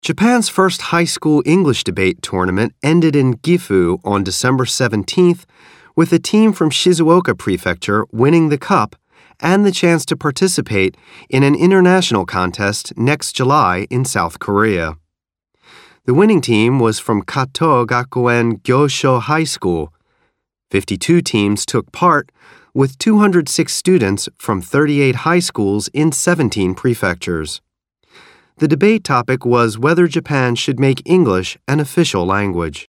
Japan's first high school English debate tournament ended in Gifu on December 17th with a team from Shizuoka Prefecture winning the cup and the chance to participate in an international contest next July in South Korea. The winning team was from Kato Gakuen Gyosho High School. 52 teams took part, with 206 students from 38 high schools in 17 prefectures. The debate topic was whether Japan should make English an official language.